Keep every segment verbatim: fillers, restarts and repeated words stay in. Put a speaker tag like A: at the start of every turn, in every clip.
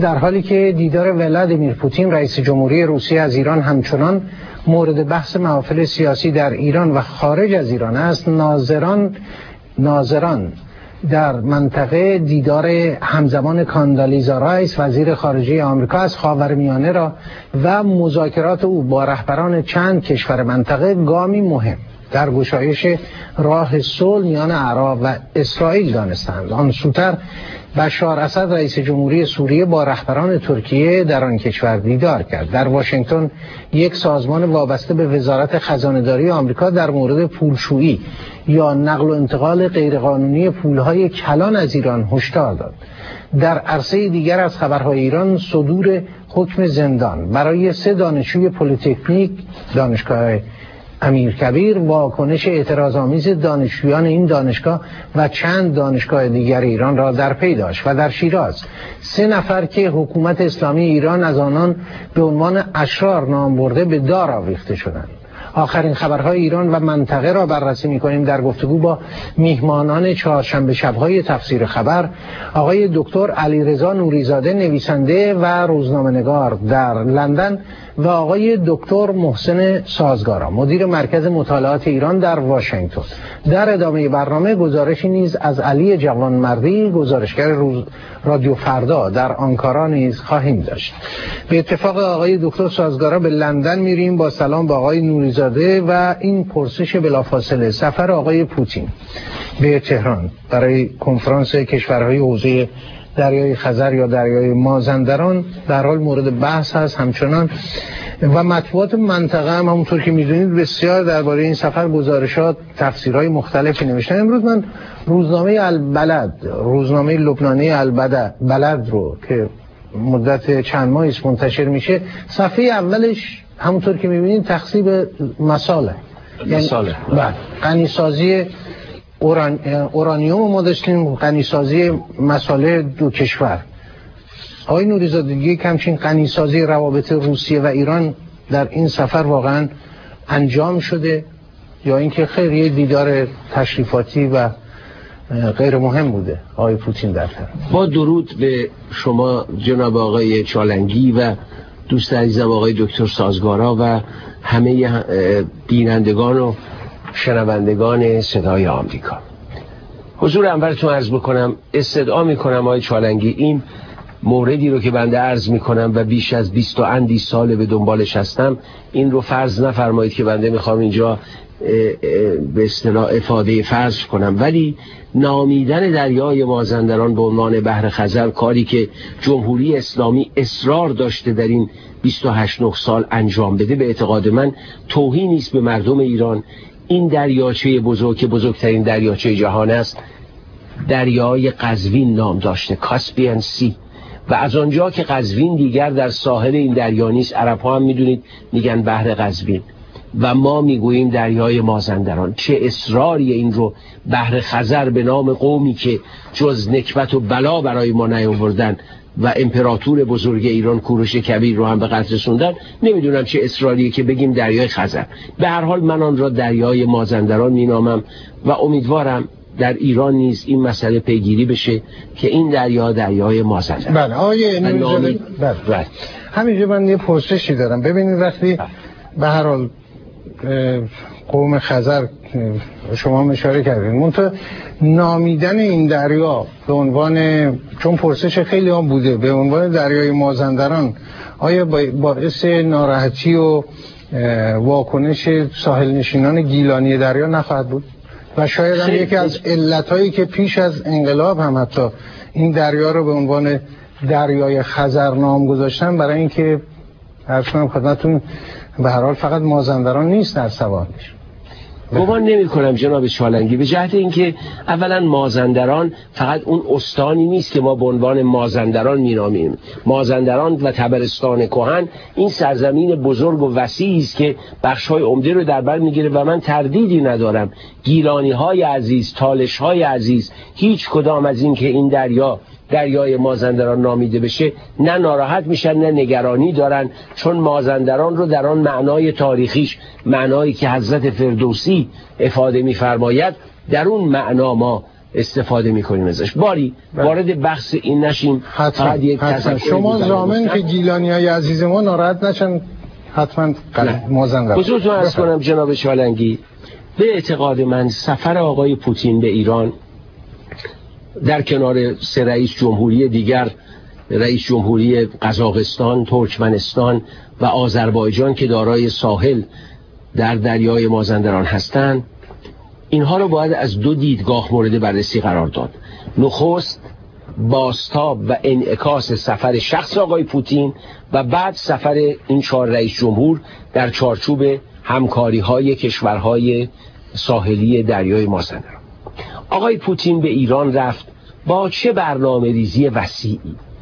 A: در حالی که دیدار ولادیمیر پوتین رئیس جمهوری روسیه از ایران همچنان مورد بحث محافل سیاسی در ایران و خارج از ایران است، ناظران ناظران در منطقه دیدار همزمان کاندالیزا رایس وزیر خارجه آمریکا از خاورمیانه را و مذاکرات او با رهبران چند کشور منطقه گامی مهم در گشایش راه صلح میان عراق و اسرائیل دانستند. آن سوتر بشار اسد رئیس جمهوری سوریه با رهبران ترکیه در آن کشور دیدار کرد. در واشنگتن یک سازمان وابسته به وزارت خزانه‌داری آمریکا در مورد پولشویی یا نقل و انتقال غیرقانونی پولهای کلان از ایران هشدار داد. در عرصه دیگر از خبرهای ایران، صدور حکم زندان برای سه دانشجوی پلی‌تکنیک دانشگاه امیرکبیر، واکنش اعتراض‌آمیز دانشجویان این دانشگاه و چند دانشگاه دیگر ایران را در پی داشت. و در شیراز سه نفر که حکومت اسلامی ایران از آنان به عنوان اشرار نام برده به دار آویخته شدند. آخرین خبرهای ایران و منطقه را بررسی می‌کنیم در گفتگو با میهمانان چهارشنبه شب‌های تفسیر خبر، آقای دکتر علیرضا نوریزاده نویسنده و روزنامه‌نگار در لندن و آقای دکتر محسن سازگارا مدیر مرکز مطالعات ایران در واشنگتن. در ادامه برنامه گزارشی نیز از علی جوانمردی گزارشگر روز رادیو فردا در آنکارا نیز خواهیم داشت. به اتفاق آقای دکتر سازگارا به لندن میریم با سلام با آقای نوریزاده و این پرسش بلافاصله: سفر آقای پوتین به تهران برای کنفرانس کشورهای حوزه دریای خزر یا دریای مازندران در حال مورد بحث هست همچنان و مطبوعات منطقه هم همونطور که میدونید بسیار درباره این سفر گزارشات تفسیرهای مختلفی نوشتن. امروز من روزنامه البلد، روزنامه لبنانی البلد بلد رو که مدت چند ماهی است منتشر میشه، صفحه اولش همونطور که میبینید تخصیب مساله
B: مساله
A: بعد غنیسازی اوران... اورانیوم ما داشتیم، غنیسازی مساله دو کشور. آقای نوریزاده، یک همچین غنیسازی روابط روسیه و ایران در این سفر واقعا انجام شده یا اینکه خیر یه دیدار تشریفاتی و غیر مهم بوده آقای پوتین در تهران؟
B: با درود به شما جناب آقای چالنگی و دوست عزیزم آقای دکتر سازگارا و همه بینندگان و شنوندگان صدای آمریکا، حضور اولتون عرض بکنم، استدعا میکنم آقای چالنگی این موردی رو که بنده عرض میکنم و بیش از بیست و اندی سال به دنبالش هستم، این رو فرض نفرمایید که بنده میخوام اینجا به اصطلاح افاده فرض کنم، ولی نامیدن دریای مازندران به عنوان بحر خزر، کاری که جمهوری اسلامی اصرار داشته در این بیست و هشت سال انجام بده، به اعتقاد من توهینی است به مردم ایران. این دریاچه بزرگ که بزرگترین دریاچه جهان است، دریای قزوین نام داشته، کاسپین سی، و از آنجا که قزوین دیگر در ساحل این دریا نیست، عرب ها هم میدونید میگن بحر قزوین و ما میگوییم دریای مازندران. چه اصراری این رو بحر خزر به نام قومی که جز نکبت و بلا برای ما نیاوردن و امپراتور بزرگ ایران کوروش کبیر رو هم به قتل رسوندن، نمیدونم چه اصراریه که بگیم دریای خزر. به هر حال من آن را دریای مازندران مینامم و امیدوارم در ایران نیز این مسئله پیگیری بشه که این دریا دریای مازندران.
A: بله آقای نوریزاده، بله همینجا من یه پرسشی دارم. ببینید وقتی به هر حال قوم خزر شما اشاره کردید، منتها نامیدن این دریا به عنوان، چون پرسش خیلی هم بوده، به عنوان دریای مازندران، آیا باعث ناراحتی و واکنش ساحل نشینان گیلانی دریا نخواهد بود؟ و شاید هم یکی از علتهایی که پیش از انقلاب هم حتی این دریا رو به عنوان دریای خزر نام گذاشتن، برای اینکه عرض کنم خدمتتون به هر حال فقط مازندران نیست در سواحلش.
B: گمان نمی کنم جناب چالنگی، به جهت اینکه اولا مازندران فقط اون استانی نیست که ما به عنوان مازندران مینامیم. مازندران و طبرستان کهن این سرزمین بزرگ و وسیعی است که بخش‌های عمده رو در بر میگیره و من تردیدی ندارم گیلانی‌های عزیز، تالش‌های عزیز، هیچ کدام از این که این دریا دریای مازندران نامیده بشه نه ناراحت میشن نه نگرانی دارن، چون مازندران رو در آن معنای تاریخیش، معنایی که حضرت فردوسی افاده میفرماید، در اون معنا ما استفاده میکنیم ازش. باری وارد بحث این نشیم.
A: حتما, حتما. شما ضامن که گیلانیای عزیز ما ناراحت نشن حتما موزن قرار.
B: بزرگتون عرض کنم جناب چالنگی، به اعتقاد من سفر آقای پوتین به ایران در کنار سه رئیس جمهوری دیگر، رئیس جمهوری قزاقستان، ترکمنستان و آذربایجان که دارای ساحل در دریای مازندران هستند، اینها رو باید از دو دیدگاه مورد بررسی قرار داد. نخست بازتاب و انعکاس سفر شخص آقای پوتین و بعد سفر این چهار رئیس جمهور در چارچوب همکاری های کشورهای ساحلی دریای مازندران. آقای پوتین به ایران رفت با چه برنامه ریزی وسیعی؟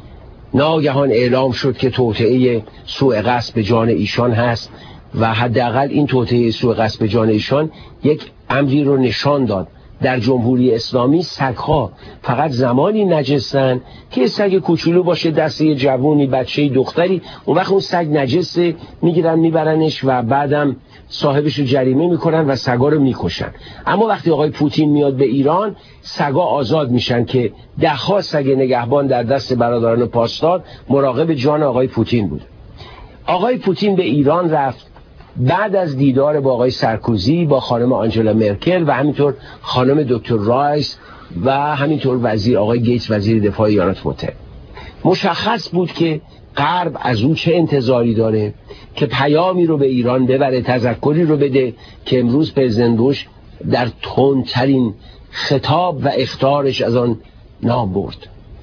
B: ناگهان اعلام شد که توطئه سوء قصد به جان ایشان هست و حداقل این توطئه سوء قصد به جان ایشان یک امری رو نشان داد. در جمهوری اسلامی سگ‌ها فقط زمانی نجسن که سگ کوچولو باشه دست یه جوونی، بچه‌ای، دختری، اون وقت اون سگ نجسه، میگیرن میبرنش و بعدم صاحبش رو جریمه میکنن و سگا رو میکشن. اما وقتی آقای پوتین میاد به ایران، سگا آزاد میشن که ده‌ها سگ نگهبان در دست برادران پاسدار مراقب جان آقای پوتین بود. آقای پوتین به ایران رفت بعد از دیدار با آقای سارکوزی، با خانم آنجلا مرکل و همینطور خانم دکتر رایس و همینطور وزیر آقای گیتس، وزیر دفاع ایالات متحده. مشخص بود که غرب از اون چه انتظاری داره که پیامی رو به ایران ببره، تذکری رو بده که امروز پرزیدنت بوش در تندترین خطاب و اخطارش از آن نام برد.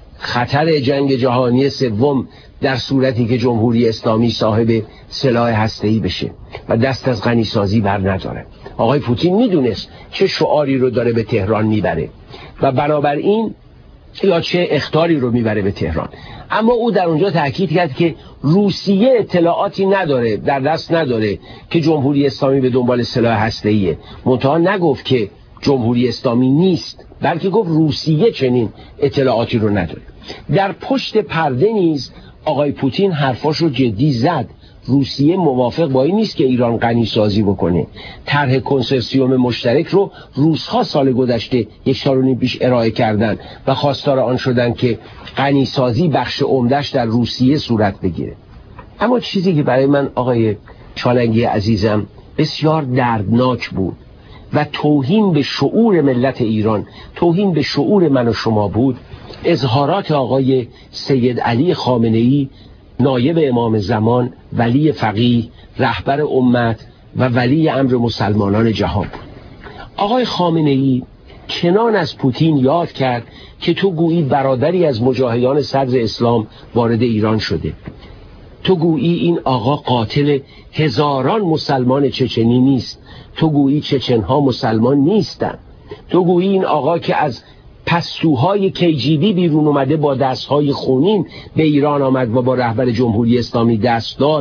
B: خطر جنگ جهانی سوم در صورتی که جمهوری اسلامی صاحب سلاح هسته‌ای بشه و دست از غنیسازی بر نداره. آقای پوتین میدونست چه شعاری رو داره به تهران میبره و بنابراین یا چه اخطاری رو میبره به تهران. اما او در اونجا تاکید کرد که روسیه اطلاعاتی نداره، در دست نداره که جمهوری اسلامی به دنبال سلاح هسته‌ایه. منتها نگفت که جمهوری اسلامی نیست، بلکه گفت روسیه چنین اطلاعاتی رو نداره. در پشت پرده نیز آقای پوتین حرفاش رو جدی زد. روسیه موافق با این نیست که ایران غنی سازی بکنه. طرح کنسرسیوم مشترک رو روس‌ها سال گذشته یک سال و نیم پیش ارائه کردن و خواستار آن شدن که غنی سازی بخش عمده‌اش در روسیه صورت بگیره. اما چیزی که برای من آقای چالنگی عزیزم بسیار دردناک بود و توهین به شعور ملت ایران، توهین به شعور من و شما بود، اظهارات آقای سید علی خامنه‌ای، نایب امام زمان، ولی فقیه، رهبر امت و ولی امر مسلمانان جهان بود. آقای خامنه‌ای چنان از پوتین یاد کرد که تو گویی برادری از مجاهدان صدر اسلام وارد ایران شده، تو گویی این آقا قاتل هزاران مسلمان چچنی نیست، تو گویی چچنها مسلمان نیستن، تو گویی این آقا که از پستوهای کی جی بی بیرون اومده با دستهای خونین به ایران آمد و با رهبر جمهوری اسلامی دست داد،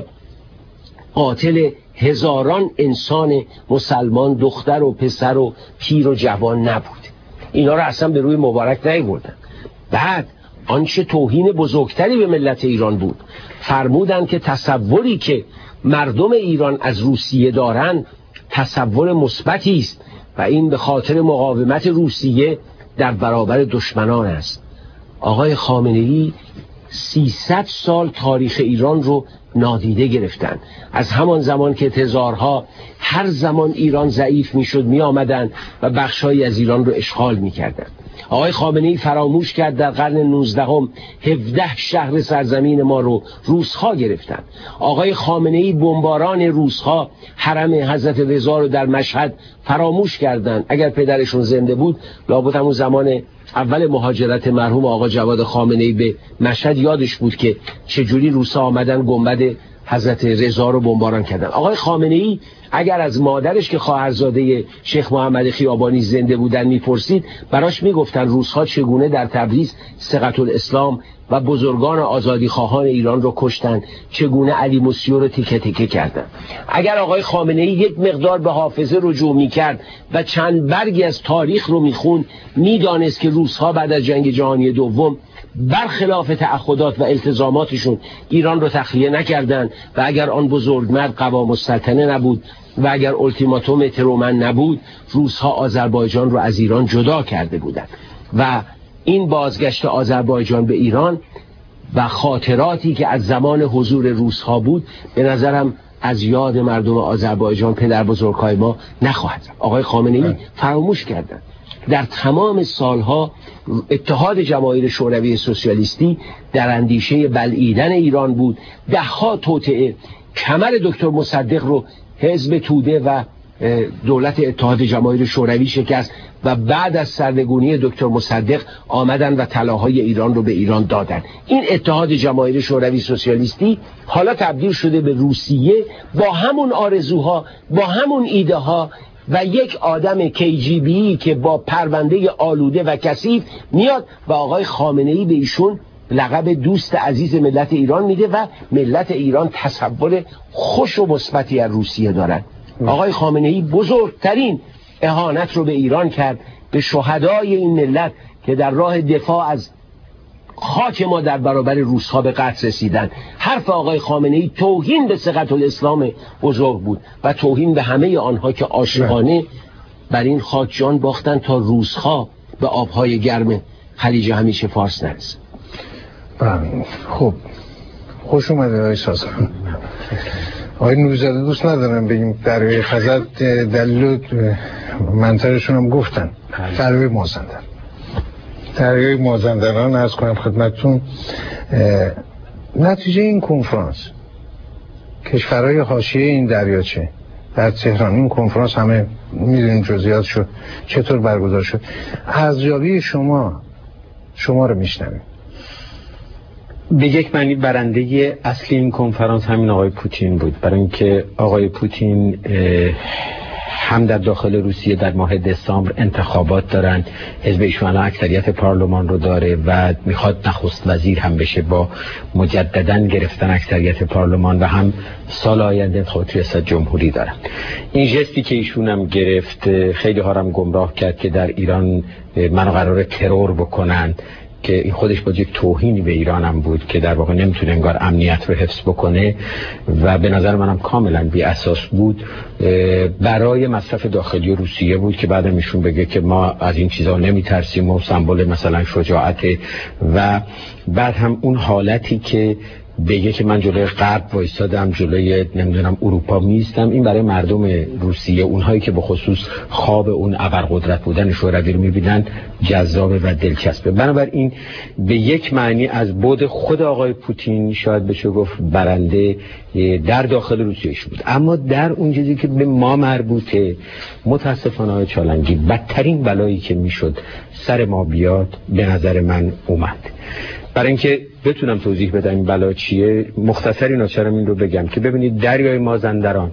B: قاتل هزاران انسان مسلمان، دختر و پسر و پیر و جوان نبود. اینا رو اصلا به روی مبارک نیاوردن. بعد آنچه توهین بزرگتری به ملت ایران بود، فرمودن که تصوری که مردم ایران از روسیه دارن تصور مثبتی است و این به خاطر مقاومت روسیه در برابر دشمنان است. آقای خامنه‌ای سیصد سال تاریخ ایران رو نادیده گرفتن. از همان زمان که تزارها هر زمان ایران ضعیف میشد می آمدن و بخشایی از ایران رو اشغال می کردن. آقای خامنه‌ای فراموش کرد در قرن نوزدهم هفده شهر سرزمین ما رو روس‌ها گرفتن. آقای خامنه‌ای بمباران روس‌ها حرم حضرت رضا رو در مشهد فراموش کردند. اگر پدرشون زنده بود لابد همون زمان اول مهاجرت مرحوم آقا جواد خامنه‌ای به مشهد یادش بود که چجوری روس‌ها آمدن گنبد حضرت رضا رو بمباران کردن. آقای خامنه‌ای اگر از مادرش که خواهرزاده شیخ محمد خیابانی زنده بودن میپرسید، براش میگفتن روس‌ها چگونه در تبریز ثقة الاسلام و بزرگان آزادی خواهان ایران رو کشتن، چگونه علی موسیو رو تیکه تیکه کردن. اگر آقای خامنه‌ای یک مقدار به حافظه رجوع میکرد و چند برگی از تاریخ رو میخوند، میدانست که روس‌ها بعد از جنگ جهانی دوم برخلاف تعهدات و التزاماتشون ایران رو تخلیه نکردند و اگر آن بزرگمرد قوام السلطنه نبود و اگر التیماتوم ترومن نبود، روس‌ها آذربایجان رو از ایران جدا کرده بودند. و این بازگشت آذربایجان به ایران و خاطراتی که از زمان حضور روس‌ها بود به نظرم از یاد مردم آذربایجان پدر بزرگای ما نخواهد. آقای خامنه‌ای فراموش کردند در تمام سالها اتحاد جماهیر شوروی سوسیالیستی در اندیشه بلعیدن ایران بود. دهها توطئه کمر دکتر مصدق رو حزب توده و دولت اتحاد جماهیر شوروی شکست و بعد از سرنگونی دکتر مصدق آمدن و طلاهای ایران رو به ایران دادن. این اتحاد جماهیر شوروی سوسیالیستی حالا تبدیل شده به روسیه با همون آرزوها، با همون ایده ها و یک آدم کی جی بی که با پرونده آلوده و کثیف میاد و آقای خامنه‌ای به ایشون لقب دوست عزیز ملت ایران میده و ملت ایران تصور خوش و مثبتی از روسیه دارن. آقای خامنه‌ای بزرگترین اهانت رو به ایران کرد، به شهدای این ملت که در راه دفاع از خاک ما در برابر روس‌ها به قتل رسیدن. حرف آقای خامنه‌ای توهین به ثقة الاسلام بزرگ بود و توهین به همه آنها که عاشقانه بر این خاک جان باختن تا روس‌ها به آبهای گرم خلیج همیشه فارس نرسن.
A: خب خوش اومده آقای سازگار. آقای نوری‌زاده دوست ندارم بگیم دریای خزر دلیل منطقشون هم گفتن، دریای مازندران. دریای مازندران عرض کنم خدمتتون نتیجه این کنفرانس کشورهای حاشیه این دریاچه در تهران، این کنفرانس همه میدونیم جزئیات شد چطور برگزار شد، ارزیابی شما شما رو میشنویم.
C: به یک معنی برنده اصلی این کنفرانس همین آقای پوتین بود، برای اینکه آقای پوتین هم در داخل روسیه در ماه دسامبر انتخابات دارن، حزب ایشون اکثریت پارلمان رو داره و میخواد نخست وزیر هم بشه با مجددا گرفتن اکثریت پارلمان و هم سال آینده انتخابات ریاست جمهوری دارن. این جستی که ایشون هم گرفت خیلی ها هم گمراه کرد که در ایران منو قراره ترور بکنن، که این خودش با یک توهینی به ایران هم بود که در واقع نمیتونه انگار امنیت رو حفظ بکنه و به نظر منم کاملا بی اساس بود. برای مصرف داخلی روسیه بود که بعدم ایشون بگه که ما از این چیزا نمیترسیم و سمبل مثلا شجاعت، و بعد هم اون حالتی که بگه که من جلوی غرب وایسادم، جلوی نمیدونم اروپا میستم، این برای مردم روسیه، اونهایی که به خصوص خواب اون ابرقدرت بودن شوروی رو میبینن، جذابه و دلچسبه. بنابراین به یک معنی از بعد خود آقای پوتین شاید بشه گفت برنده در داخل روسیه بود. اما در اون چیزی که به ما مربوطه، متاسفانه آقای چالنگی بدترین بلایی که میشد سر ما بیاد به نظر من اومد. برای اینکه بتونم توضیح بدم این بلا چیه، مختصری ناچارم این رو بگم که ببینید دریای مازندران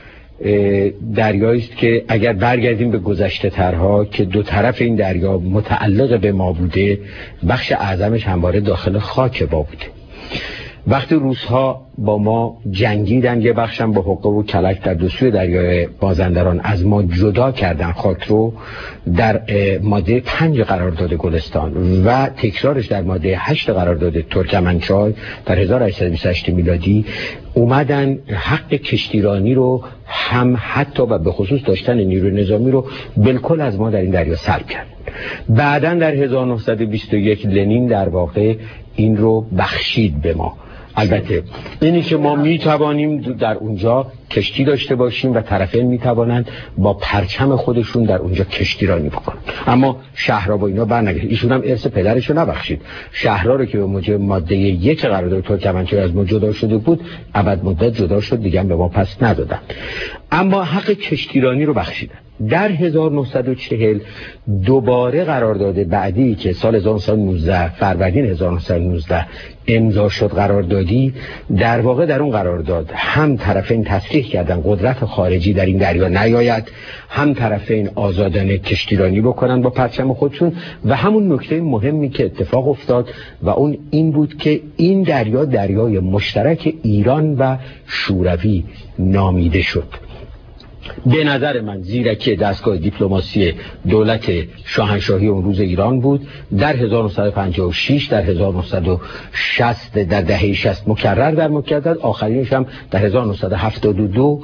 C: دریایی است که اگر برگردیم به گذشته ترها که دو طرف این دریا متعلق به ما بوده، بخش اعظمش همواره داخل خاک ما بوده. وقتی روس‌ها با ما جنگیدن، یه بخشم با حقه و کلک در دو سوی دریای مازندران از ما جدا کردن خاک رو، در ماده پنج قرارداد گلستان و تکرارش در ماده هشت قرارداد ترکمنچای در هزار و هشتصد و بیست و هشت میلادی اومدن حق کشتیرانی رو هم حتی و به خصوص داشتن نیروی نظامی رو بالکل از ما در این دریا سلب کرد. بعداً در هزار و نهصد و بیست و یک لنین در واقع این رو بخشید به ما. البته اینی که ما میتوانیم در اونجا کشتی داشته باشیم و طرفین میتوانند با پرچم خودشون در اونجا کشتیرانی بکنن، اما شهرها با اینا برنگشت. ایشون هم ارث پدرش رو نبخشید. شهرها رو که به موجب ماده یک قرارداد ترکمنچای از ما جدا شده بود، ابد مدت جدا شد، دیگه به ما پس ندادن، اما حق کشتیرانی رو بخشیدن. در هزار و نهصد و چهل دوباره قرارداد بعدی که سال هزار و نهصد و نوزده فروردین هزار و نهصد و نوزده امضا شد قراردادی، در واقع در اون قرارداد هم طرفین تصریح کردن قدرت خارجی در این دریا نیاید، هم طرفین آزادانه کشتیرانی بکنن با پرچم خودشون، و همون نکته مهمی که اتفاق افتاد و اون این بود که این دریا دریای مشترک ایران و شوروی نامیده شد. به نظر من زیرکی دستگاه دیپلماسی دولت شاهنشاهی اون روز ایران بود. در هزار و نهصد و پنجاه و شش، در هزار و نهصد و شصت، در دهه شصت مکرر در مکرر، آخرینش هم در هزار و نهصد و هفتاد و دو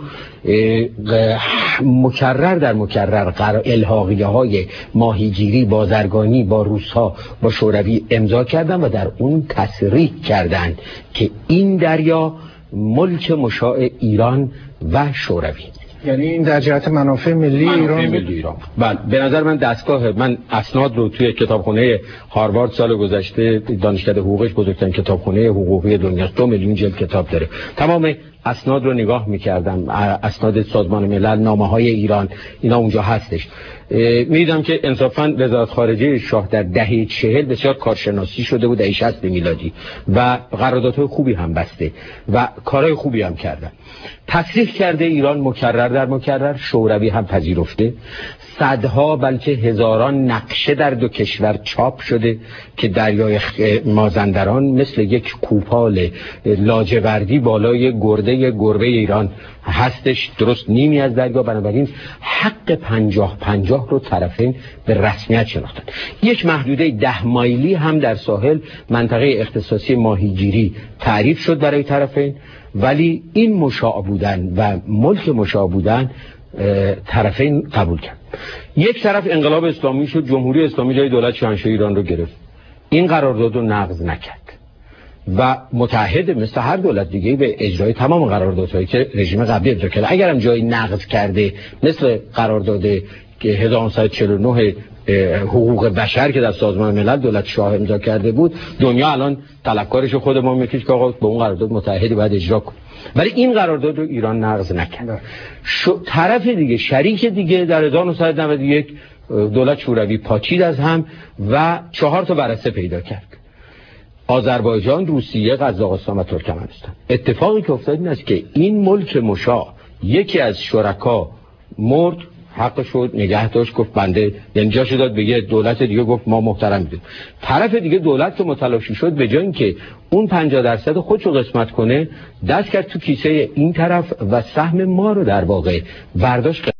C: مکرر در مکرر الحاقیه های ماهیگیری بازرگانی با روس‌ها با شوروی امضا کردند و در اون تصریح کردند که این دریا ملک مشاع ایران و شوروی.
A: یعنی این در جهت منافع ملی
C: منافع
A: ایران
C: ملی ایران. بله، به نظر من دستگاه من اسناد رو توی کتابخونه هاروارد سال گذشته، دانشکده حقوقش بزرگترین کتابخونه حقوقی دنیاست، دو میلیون جلد کتاب داره. تمام اسناد رو نگاه می‌کردم، اسناد سازمان ملل، نامه‌های ایران، اینا اونجا هستش. می‌دیدم که انصافاً وزارت خارجه شاه در دهه چهل بسیار کارشناسی شده بود، دهه شصت میلادی، و قراردادهای خوبی هم بسته و کارهای خوبی هم کردن. تصریح کرده ایران مکرر در مکرر، شوروی هم پذیرفته. صدها بلکه هزاران نقشه در دو کشور چاپ شده که دریای مازندران مثل یک کوپال لاجوردی بالای گرده گربه ایران هستش، درست نیمی از دریا. بنابراین حق پنجاه پنجاه رو طرفین به رسمیت شناختن. یک محدوده ده مایلی هم در ساحل منطقه اختصاصی ماهیگیری تعریف شد برای طرفین، ولی این مشاع بودن و ملک مشاع بودن طرفین قبول کرد. یک طرف انقلاب اسلامی شد، جمهوری اسلامی جای دولت شاهنشاهی ایران رو گرفت، این قرارداد رو نقض نکرد و متعهد مثل هر دولت دیگه به اجرای تمام قراردادهایی که رژیم قبلی امضا کرده. اگر هم جایی نقض کرده مثل قرارداد هزار و نهصد و چهل و نه حقوق بشر که در سازمان ملل دولت شاه امضا کرده بود، دنیا الان طلبکارش خود ما میگه که آقا به اون قرارداد متعهدی باید اجرا کنه، ولی این قرارداد رو ایران نقض نکرد. طرف دیگه، شریک دیگه، در هزار و نهصد و نود و یک دولت شوروی پاچید از هم و چهار تا برسه پیدا کرد: آذربایجان، روسیه، قزاقستان و ترکمنستان. اتفاقی که افتاد این است که این ملک مشاع یکی از شرکا مرد، حق شد نگه داشت، گفت بنده، یعنی جاشو داد به یه دولت دیگه، گفت ما محترم میدونیم. طرف دیگه دولت که متلاشی شد، به جای اینکه اون پنجاه درصد خودشو قسمت کنه، دست کرد تو کیسه این طرف و سهم ما رو در واقع برداشت.